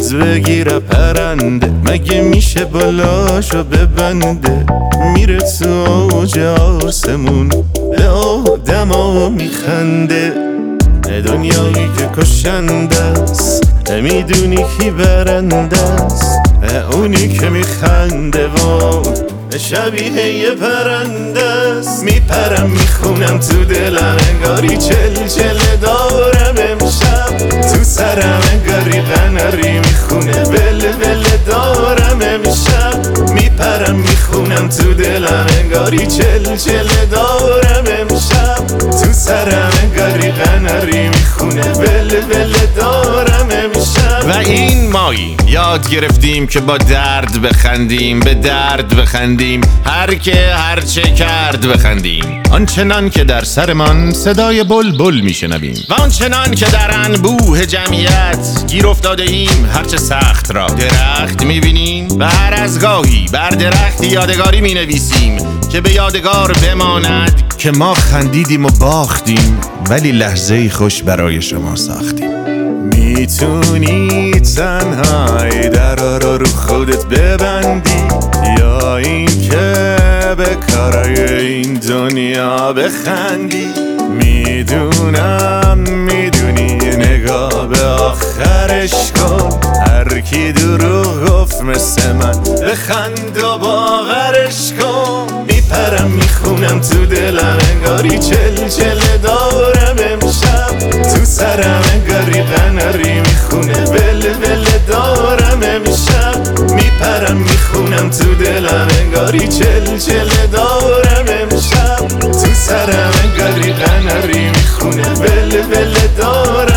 پرواز بگیره پرنده، مگه میشه بالاشو ببنده؟ میره تو اوج آسمون به آدما میخنده. دنیایی که کشنده است، میدونی کی برنده است؟ اونی که میخنده و شبیه یه پرنده است. میپرم میخونم تو دلم انگاری چل دارم امشب، تو سرم انگاری قناری میخونه ول دارم امشب. میپرم میخونم تو دلم انگاری چل دارم امشب، تو سرم انگاری قناری میخونه ول دارم امشب. و این مایی یاد گرفتیم که با درد بخندیم، به درد بخندیم، هر که هر چه کرد بخندیم. آنچنان که در سرمان صدای بلبل میشنویم و آنچنان که در انبوه جمعیت گیر افتاده ایم، هرچه سخت را درخت میبینیم و هر از گاهی بر درخت یادگاری مینویسیم که به یادگار بماند که ما خندیدیم و باختیم، ولی لحظه خوش برای شما ساختیم. میتونی تنهایی درا رو خودت ببندی، یا این که به کارای این دنیا بخندی. میدونی نگاه به آخرش کن، هر کی دروغ گفت مثل من بخند و باورش کن. میپرم میخونم تو دلم انگاری چل دارم امشب، تو سرم انگاری قناری میخونه ول دارم امشب. میپرم میخونم تو دلم انگاری چل دارم امشب، تو سرم انگاری قناری میخونه ول دارم